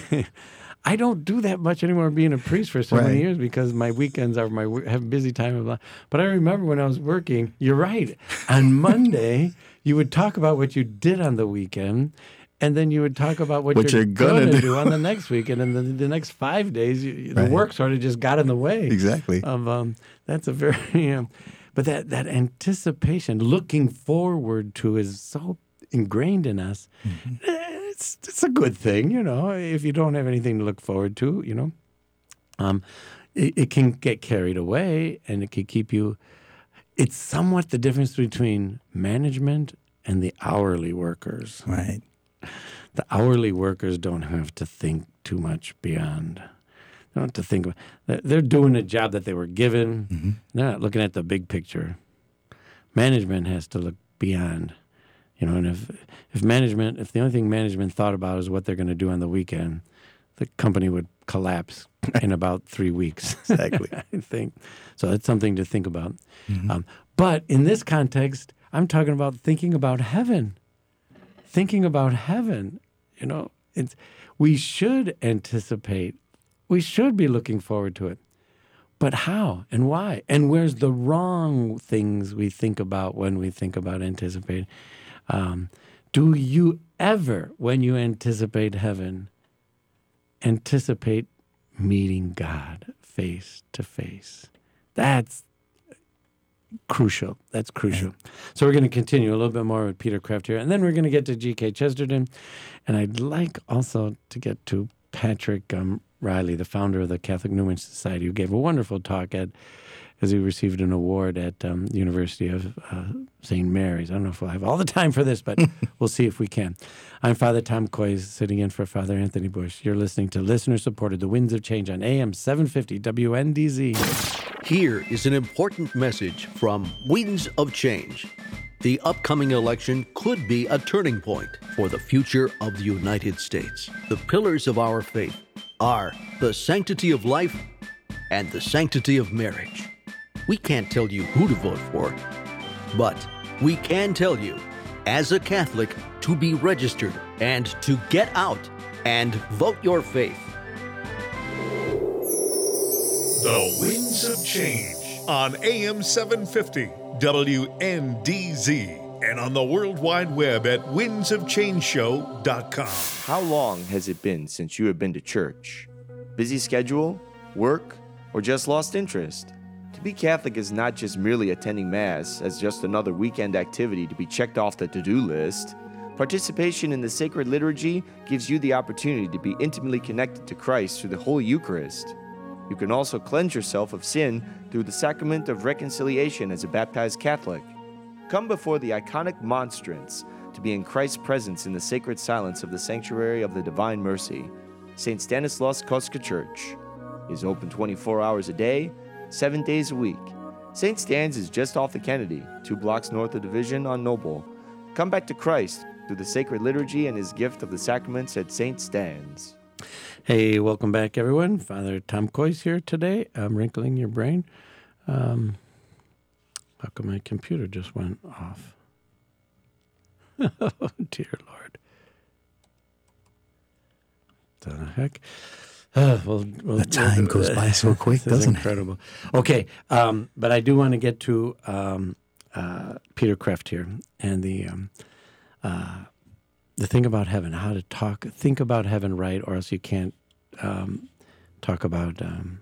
I don't do that much anymore being a priest for so right. many years because my weekends are my have a busy time of life. But I remember when I was working, you're right. On Monday, you would talk about what you did on the weekend, and then you would talk about what, what you're, you're going to do. do on the next weekend. And then the next five days, you, the right. work sort of just got in the way. Exactly. Of um, That's a very... You know, but that, that anticipation, looking forward to is so ingrained in us. Mm-hmm. It's it's a good thing, you know, if you don't have anything to look forward to, you know. Um, it, it can get carried away and it can keep you... It's somewhat the difference between management and the hourly workers. Right. The hourly workers don't have to think too much beyond... They don't have to think about... They're doing a job that they were given. Mm-hmm. They're not looking at the big picture. Management has to look beyond... You know, and if if management, if the only thing management thought about is what they're going to do on the weekend, the company would collapse in about three weeks. Exactly. I think. So that's something to think about. Mm-hmm. Um, but in this context, I'm talking about thinking about heaven. Thinking about heaven. You know, it's we should anticipate. We should be looking forward to it. But how and why? And where's the wrong things we think about when we think about anticipating? Um, do you ever, when you anticipate heaven, anticipate meeting God face to face? That's crucial. That's crucial. So we're going to continue a little bit more with Peter Kraft here, and then we're going to get to G K Chesterton. And I'd like also to get to Patrick um, Riley, the founder of the Catholic Newman Society, who gave a wonderful talk at as he received an award at um, the University of uh, Saint Mary's. I don't know if we'll have all the time for this, but we'll see if we can. I'm Father Tom Coys, sitting in for Father Anthony Bush. You're listening to listener-supported The Winds of Change on A M seven fifty W N D Z. Here is an important message from Winds of Change. The upcoming election could be a turning point for the future of the United States. The pillars of our faith are the sanctity of life and the sanctity of marriage. We can't tell you who to vote for, but we can tell you, as a Catholic, to be registered and to get out and vote your faith. The Winds of Change on A M seven fifty W N D Z and on the World Wide Web at winds of change show dot com. How long has it been since you have been to church? Busy schedule, work, or just lost interest? To be Catholic is not just merely attending Mass as just another weekend activity to be checked off the to-do list. Participation in the sacred liturgy gives you the opportunity to be intimately connected to Christ through the Holy Eucharist. You can also cleanse yourself of sin through the sacrament of reconciliation as a baptized Catholic. Come before the iconic monstrance to be in Christ's presence in the sacred silence of the Sanctuary of the Divine Mercy. Saint Stanislaus Kostka Church is open twenty-four hours a day, seven days a week. Saint Stan's is just off the Kennedy, two blocks north of Division on Noble. Come back to Christ through the sacred liturgy and his gift of the sacraments at Saint Stan's. Hey, welcome back, everyone. Father Tom Coys here today. I'm wrinkling your brain. Um, how come my computer just went off? Oh, dear Lord. What the heck? Uh, well, well, the time goes by so quick, doesn't incredible. It? Incredible. Okay, um, but I do want to get to um, uh, Peter Kreeft here, and the um, uh, the thing about heaven, how to talk, think about heaven right, or else you can't um, talk about um,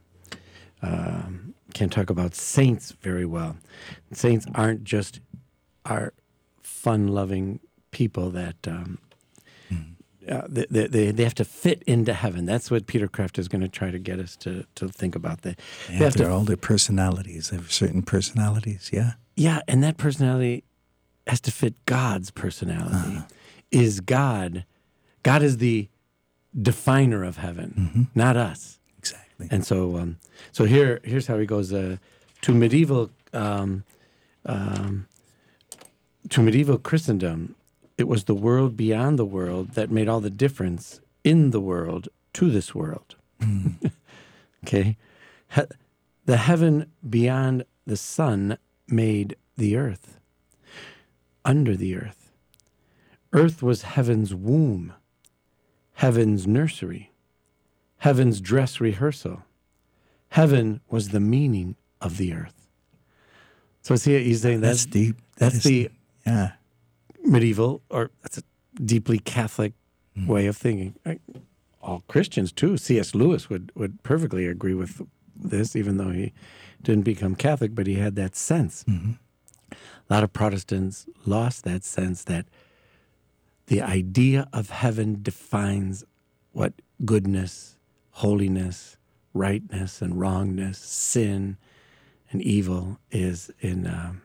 um, can't talk about saints very well. Saints aren't just our fun-loving people that um, uh, they, they they have to fit into heaven. That's what Peter Kreeft is going to try to get us to to think about. They, They they have have their, to all their personalities. They have certain personalities, yeah. Yeah, and that personality has to fit God's personality. Uh-huh. Is God, God is the definer of heaven, Mm-hmm. not us. Exactly. And so, um, so here, here's how he goes uh, to medieval, um, um, to medieval Christendom. It was the world beyond the world that made all the difference in the world to this world. Mm. Okay, he- the heaven beyond the sun made the earth, under the earth. Earth was heaven's womb, heaven's nursery, heaven's dress rehearsal. Heaven was the meaning of the earth. So see, he's saying that's, That's deep. That That's is- the Yeah. medieval, or that's a deeply Catholic Mm. way of thinking. Like, all Christians too. C S Lewis would, would perfectly agree with this, even though he didn't become Catholic, but he had that sense. Mm-hmm. A lot of Protestants lost that sense that the idea of heaven defines what goodness, holiness, rightness, and wrongness, sin, and evil is in um,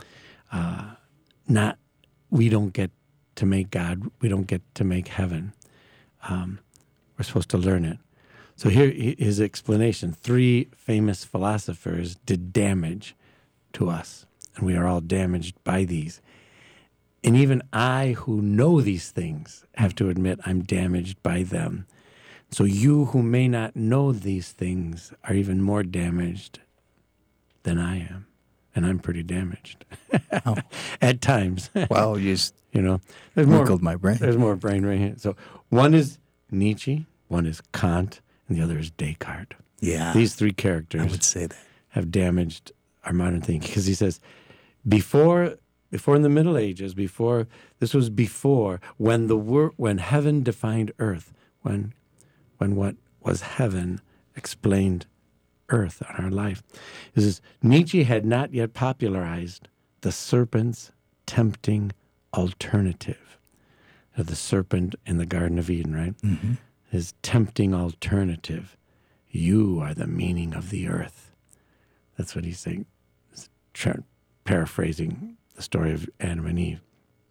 uh, not, we don't get to make God, we don't get to make heaven. Um, we're supposed to learn it. So here his explanation. Three famous philosophers did damage to us, and we are all damaged by these. And even I, who know these things, have to admit I'm damaged by them. So you who may not know these things are even more damaged than I am. And I'm pretty damaged Oh. at times. Well, you just you know, there's wrinkled more, my brain. There's more brain right here. So one is Nietzsche, one is Kant, and the other is Descartes. Yeah. These three characters I would say that. have damaged our modern thinking, because he says before before in the Middle Ages, before this was before when the wor- when heaven defined earth, when when what was heaven explained earth on our life. He says Nietzsche had not yet popularized the serpent's tempting alternative. Now, the serpent in the Garden of Eden, right? Mm-hmm. His tempting alternative. You are the meaning of the earth. That's what he's saying, Tra- paraphrasing the story of Adam and Eve.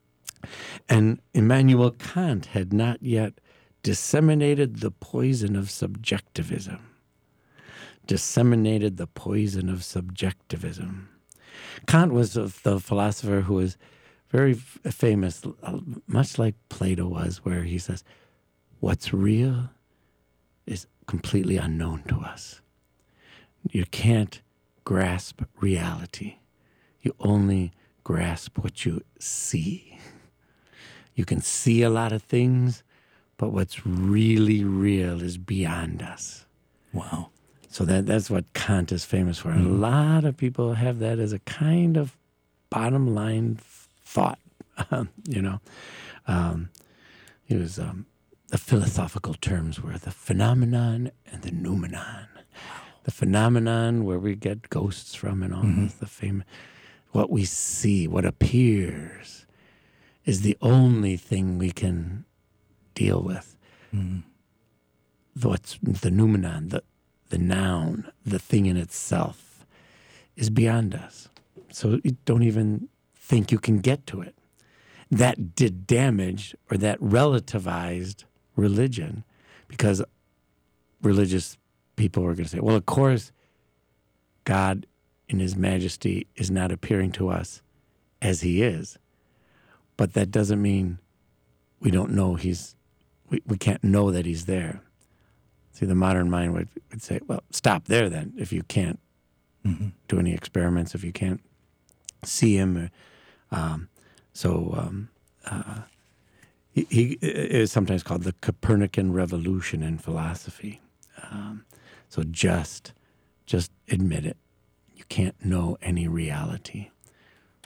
And Immanuel Kant had not yet disseminated the poison of subjectivism. Disseminated the poison of subjectivism. Kant was a, the philosopher who was very f- famous, uh, much like Plato was, where he says, what's real is completely unknown to us. You can't grasp reality. You only grasp what you see. You can see a lot of things, but what's really real is beyond us. Wow. So that that's what Kant is famous for. And a lot of people have that as a kind of bottom line thought, you know. Um, he was, um, the philosophical terms were the phenomenon and the noumenon. The phenomenon, where we get ghosts from and all Mm-hmm. this, the famous, what we see, what appears, is the only thing we can deal with. Mm-hmm. What's the noumenon, the the noun, the thing in itself, is beyond us. So you don't even think you can get to it. That did damage, or that relativized religion, because religious people were going to say, well, of course, God in his majesty is not appearing to us as he is. But that doesn't mean we don't know he's, we, we can't know that he's there. See, the modern mind would, would say, well, stop there then, if you can't Mm-hmm. do any experiments, if you can't see him. Or, um, so um, uh, he, he is sometimes called the Copernican revolution in philosophy. Um, so just, just admit it. You can't know any reality.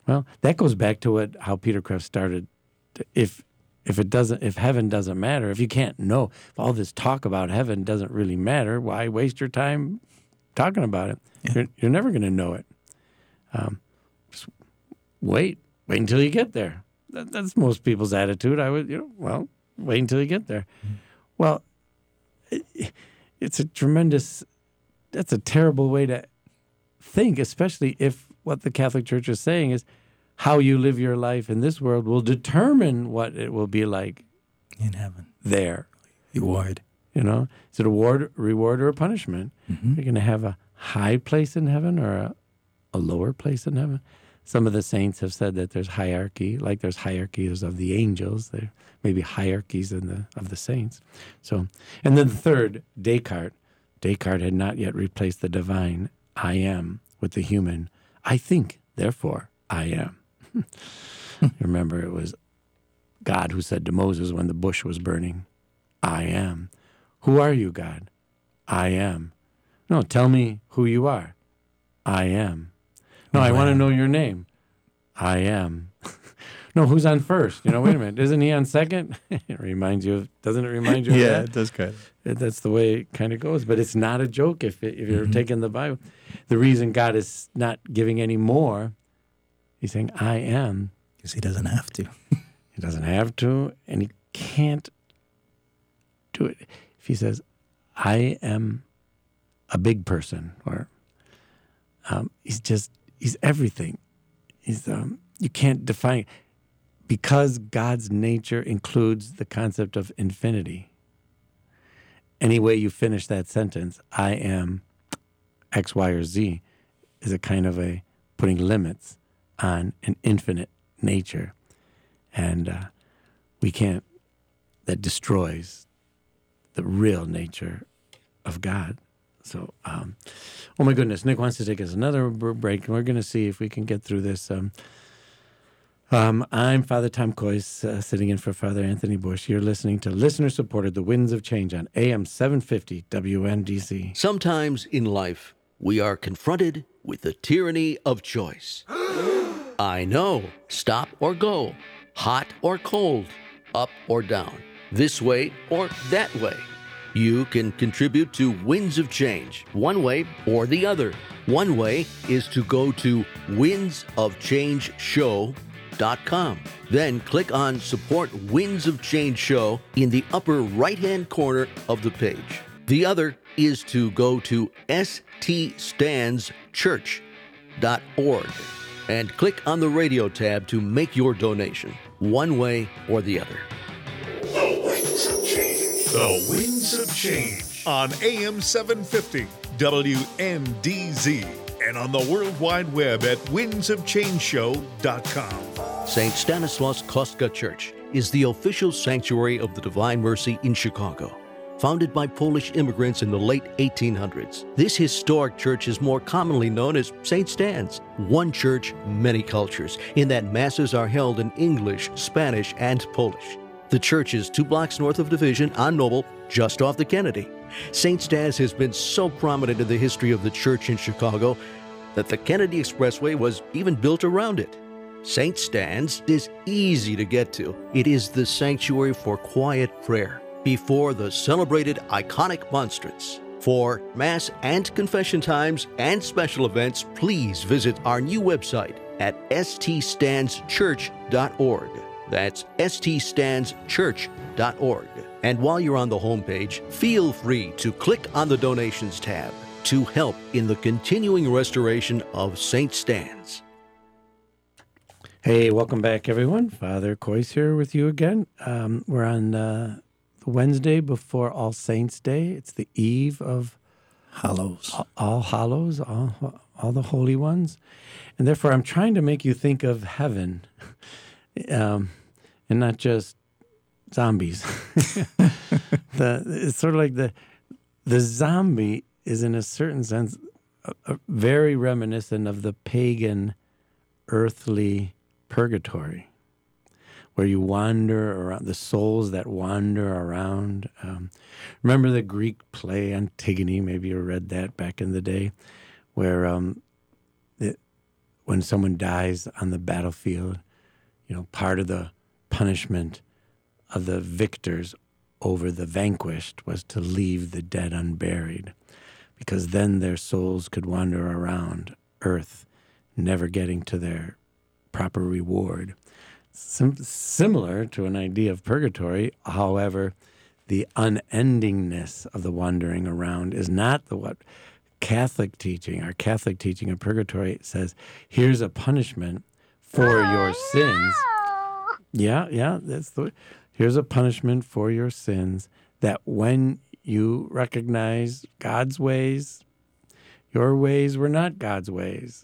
Well, that goes back to what how Peter Kreeft started. If if it doesn't, if heaven doesn't matter, if you can't know, if all this talk about heaven doesn't really matter, why waste your time talking about it? Yeah. You're, you're never going to know it. Um, just wait, wait until you get there. That, that's most people's attitude. I would, you know, well, wait until you get there. Mm-hmm. Well, it, it's a tremendous. That's a terrible way to think, especially if what the Catholic Church is saying is how you live your life in this world will determine what it will be like in heaven. There. Reward. You know, is it a reward, reward or a punishment? Mm-hmm. You're going to have a high place in heaven or a, a lower place in heaven? Some of the saints have said that there's hierarchy, like there's hierarchies of the angels. There may be hierarchies in the of the saints. So, and then the third, Descartes. Descartes had not yet replaced the divine I am with the human I think, therefore I am. Remember, it was God who said to Moses when the bush was burning, I am. Who are you, God? I am. No, tell me who you are. I am. No, I want to know your name. I am. No, who's on first? You know, wait a minute. Isn't he on second? It reminds you of, doesn't it remind you of yeah, that? Yeah, it does kind of. That's the way it kind of goes. But it's not a joke if it, if you're Mm-hmm. taking the Bible. The reason God is not giving any more, he's saying, I am. Because he doesn't have to. He doesn't have to, and he can't do it. If he says, I am a big person, or um, he's just, he's everything. He's um, you can't define, because God's nature includes the concept of infinity. Any way you finish that sentence, I am X, Y, or Z, is a kind of a putting limits on an infinite nature. And uh, we can't, that destroys the real nature of God. So, um, oh my goodness, Nick wants to take us another break, and we're going to see if we can get through this. Um, um, I'm Father Tom Kois, uh, sitting in for Father Anthony Bush. You're listening to listener-supported The Winds of Change on A M seven fifty W N D C. Sometimes in life, we are confronted with the tyranny of choice. I know, stop or go, hot or cold, up or down, this way or that way. You can contribute to Winds of Change, one way or the other. One way is to go to winds of change show dot com. Then click on Support Winds of Change Show in the upper right-hand corner of the page. The other is to go to s t stands church dot org and click on the radio tab to make your donation, one way or the other. The Winds of Change. The Winds of Change on A M seven fifty W N D Z and on the World Wide Web at winds of change show dot com. Saint Stanislaus Kostka Church is the official sanctuary of the Divine Mercy in Chicago. Founded by Polish immigrants in the late eighteen hundreds, this historic church is more commonly known as Saint Stan's. One church, many cultures, in that masses are held in English, Spanish, and Polish. The church is two blocks north of Division on Noble, just off the Kennedy. Saint Stan's has been so prominent in the history of the church in Chicago that the Kennedy Expressway was even built around it. Saint Stan's is easy to get to. It is the sanctuary for quiet prayer before the celebrated iconic monstrance. For Mass and confession times and special events, please visit our new website at s t stands church dot org. That's s t stands church dot org. And while you're on the homepage, feel free to click on the Donations tab to help in the continuing restoration of Saint Stan's. Hey, welcome back, everyone. Father Kois here with you again. Um, we're on uh, the Wednesday before All Saints' Day. It's the eve of Hallows. All, all Hallows, all, all the holy ones. And therefore, I'm trying to make you think of heaven um, and not just zombies. the, it's sort of like the the zombie is, in a certain sense, a, a very reminiscent of the pagan, earthly purgatory, where you wander around, the souls that wander around. Um, remember the Greek play Antigone? Maybe you read that back in the day, where um, it, when someone dies on the battlefield, you know, part of the punishment of the victors over the vanquished was to leave the dead unburied, because then their souls could wander around earth, never getting to their proper reward. Sim- similar to an idea of purgatory, however, the unendingness of the wandering around is not the what Catholic teaching, our Catholic teaching of purgatory says, here's a punishment for oh, your sins. No. Yeah, yeah, that's the here's a punishment for your sins, that when you recognize God's ways, your ways were not God's ways.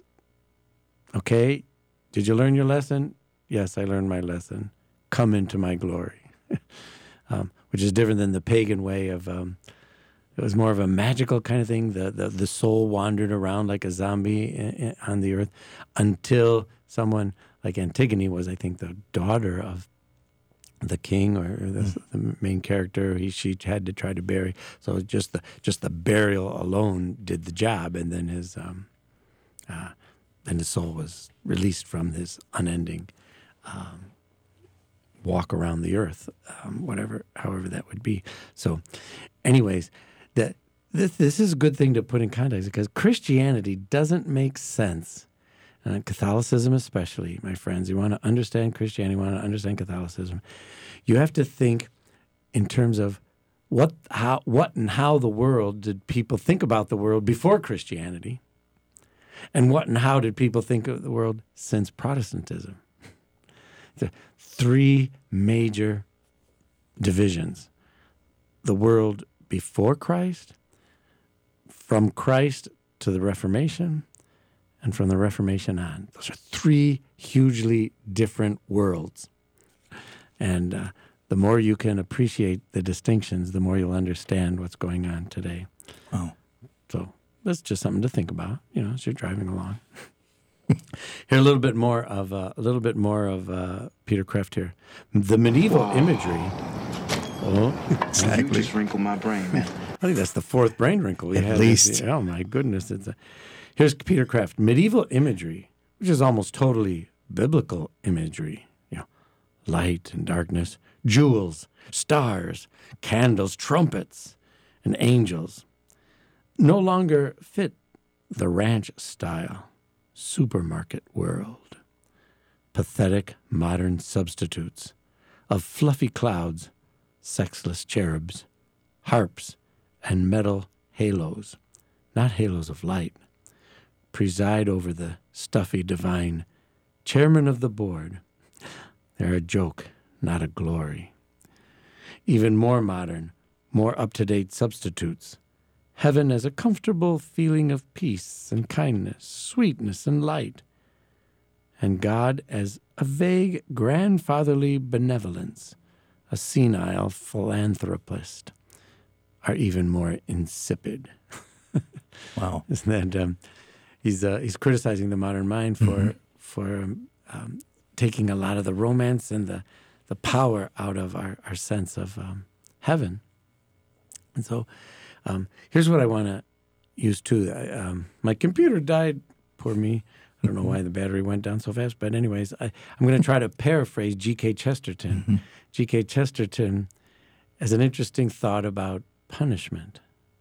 Okay? Did you learn your lesson? Yes, I learned my lesson. Come into my glory. um, which is different than the pagan way of, um, it was more of a magical kind of thing. The, the, the soul wandered around like a zombie in, in, on the earth until someone like Antigone was, I think, the daughter of the king or the, mm. the main character. He she had to try to bury. So just the just the burial alone did the job, and then his um, uh, then his soul was released from this unending um, walk around the earth, um, whatever, however that would be. So, anyways, that this this is a good thing to put in context, because Christianity doesn't make sense. Uh, Catholicism especially, my friends. You want to understand Christianity, you want to understand Catholicism. You have to think in terms of what, how, what and how the world did people think about the world before Christianity, and what and how did people think of the world since Protestantism. The three major divisions. The world before Christ, from Christ to the Reformation, and from the Reformation on. Those are three hugely different worlds. And uh, the more you can appreciate the distinctions, the more you'll understand what's going on today. Wow. So that's just something to think about, you know, as you're driving along. Here, a little bit more of uh, a little bit more of uh, Peter Kreeft here. The medieval wow. imagery. Oh, exactly. You just wrinkled my brain, man. I think that's the fourth brain wrinkle we At had. At least. This, oh my goodness! It's a, here's Peter Kreeft. Medieval imagery, which is almost totally biblical imagery. You know, light and darkness, jewels, stars, candles, trumpets, and angels, no longer fit the ranch-style supermarket world. Pathetic modern substitutes of fluffy clouds, sexless cherubs, harps, and metal halos, not halos of light, preside over the stuffy divine. Chairman of the board, they're a joke, not a glory. Even more modern, more up-to-date substitutes. Heaven as a comfortable feeling of peace and kindness, sweetness and light. And God as a vague grandfatherly benevolence, a senile philanthropist, are even more insipid. Wow. Isn't that, um, he's, uh, he's criticizing the modern mind for, mm-hmm. for um, um, taking a lot of the romance and the, the power out of our, our sense of um, heaven. And so um, here's what I want to use too. I, um, my computer died, poor me. I don't know why the battery went down so fast, but anyways, I, I'm going to try to paraphrase G K Chesterton. Mm-hmm. G K Chesterton has an interesting thought about punishment.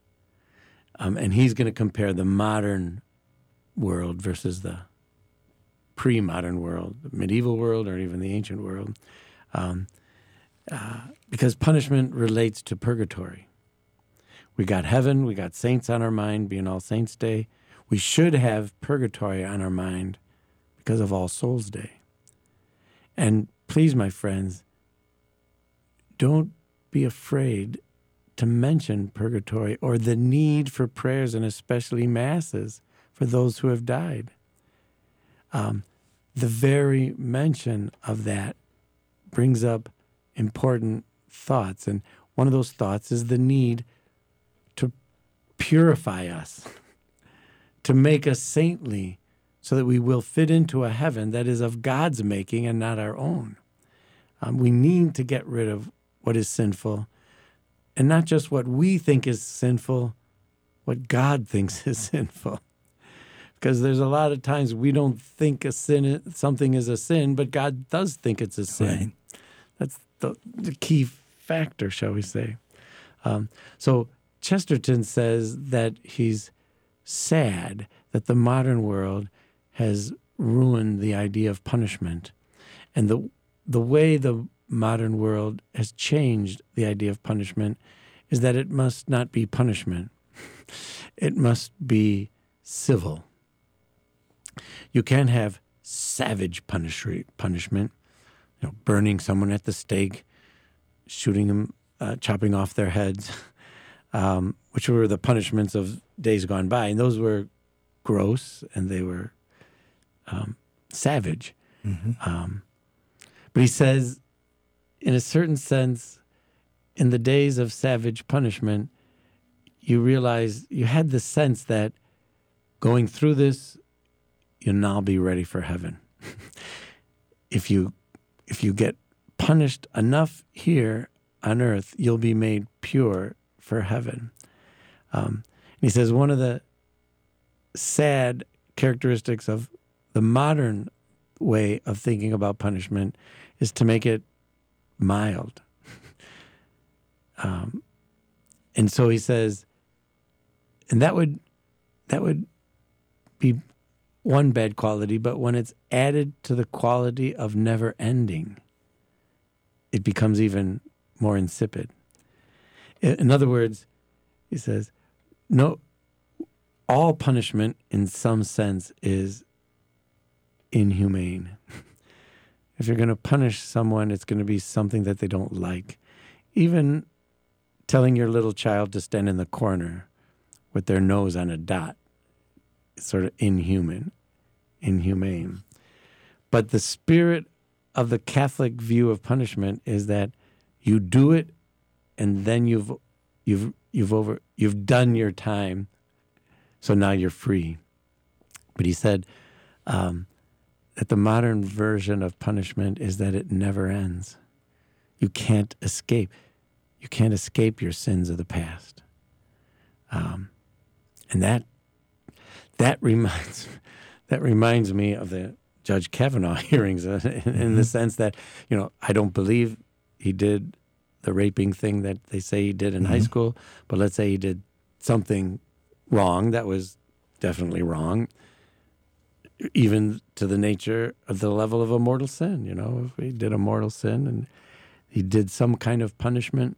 Um, and he's going to compare the modern world versus the pre-modern world, the medieval world, or even the ancient world, um, uh, because punishment relates to purgatory. We got heaven, we got saints on our mind, being All Saints' Day. We should have purgatory on our mind because of All Souls' Day. And please, my friends, don't be afraid to mention purgatory or the need for prayers, and especially masses for those who have died. Um, the very mention of that brings up important thoughts. And one of those thoughts is the need to purify us, to make us saintly, so that we will fit into a heaven that is of God's making and not our own. Um, we need to get rid of what is sinful, and not just what we think is sinful, what God thinks is sinful. Because there's a lot of times we don't think a sin, something is a sin, but God does think it's a sin. Right. That's the, the key factor, shall we say. Um, so Chesterton says that he's sad that the modern world has ruined the idea of punishment. And the the way the modern world has changed the idea of punishment is that it must not be punishment. It must be civil. You can't have savage punish- punishment, you know, burning someone at the stake, shooting them, uh, chopping off their heads, um, which were the punishments of days gone by. And those were gross and they were um, savage. Mm-hmm. Um, but he says, in a certain sense, in the days of savage punishment, you realize you had the sense that going through this, you'll now be ready for heaven. if you if you get punished enough here on earth, you'll be made pure for heaven. Um, and he says one of the sad characteristics of the modern way of thinking about punishment is to make it mild. um, and so he says, and that would that would be one bad quality, but when it's added to the quality of never ending, it becomes even more insipid. In other words, he says, no, all punishment in some sense is inhumane. If you're going to punish someone, it's going to be something that they don't like. Even telling your little child to stand in the corner with their nose on a dot is sort of inhuman, inhumane. But the spirit of the Catholic view of punishment is that you do it and then you've you've you've over you've done your time, so now you're free. But he said um, that the modern version of punishment is that it never ends. You can't escape. You can't escape your sins of the past. Um, and that that reminds that reminds me of the Judge Kavanaugh hearings in, in mm-hmm. the sense that, you know, I don't believe he did the raping thing that they say he did in mm-hmm. high school, but let's say he did something wrong that was definitely wrong, even to the nature of the level of a mortal sin. You know, if he did a mortal sin and he did some kind of punishment,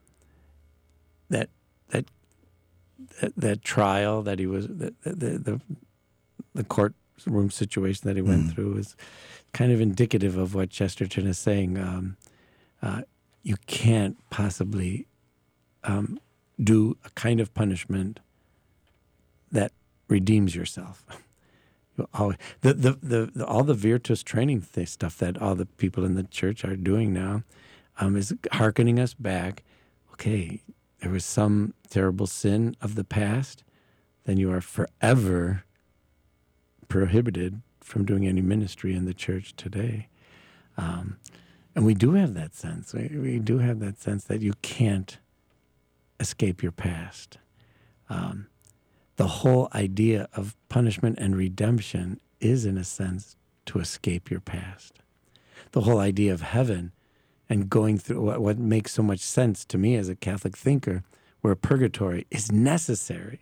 that that that, that trial that he was the the the, the courtroom situation that he went mm. through is kind of indicative of what Chesterton is saying. Um, uh, you can't possibly um, do a kind of punishment that redeems yourself. Always, the, the, the, the, all the Virtus training th- stuff that all the people in the church are doing now um, is hearkening us back. Okay, there was some terrible sin of the past, then you are forever prohibited from doing any ministry in the church today. Um, and we do have that sense. We, we do have that sense that you can't escape your past. Um, The whole idea of punishment and redemption is, in a sense, to escape your past. The whole idea of heaven and going through what, what makes so much sense to me as a Catholic thinker, where purgatory is necessary.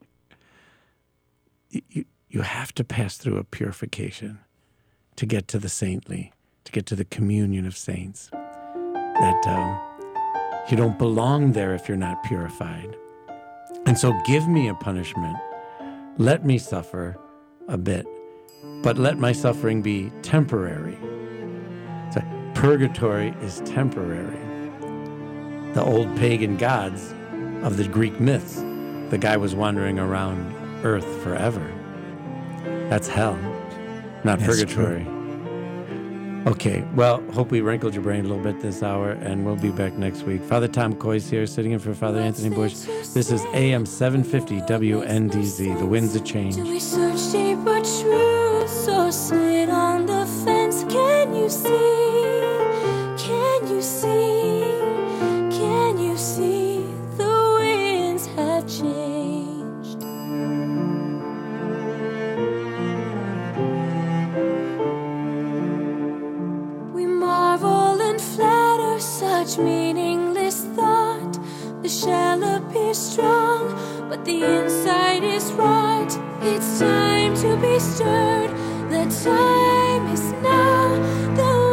You, you, you have to pass through a purification to get to the saintly, to get to the communion of saints. That um, you don't belong there if you're not purified. And so give me a punishment. Let me suffer a bit, but let my suffering be temporary. So purgatory is temporary. The old pagan gods of the Greek myths, the guy was wandering around earth forever. That's hell, not That's purgatory. True. Okay, well, hope we wrinkled your brain a little bit this hour, and we'll be back next week. Father Tom Coy's here, sitting in for Father Anthony Bush. This is A M seven fifty W N D Z, The Winds of Change. Do we search deeper truths or sit on the fence? Can you see? Can you see? Can you see the winds have changed? Don't flatter such meaningless thought. The shell appears strong, but the inside is rot. It's time to be stirred. The time is now. The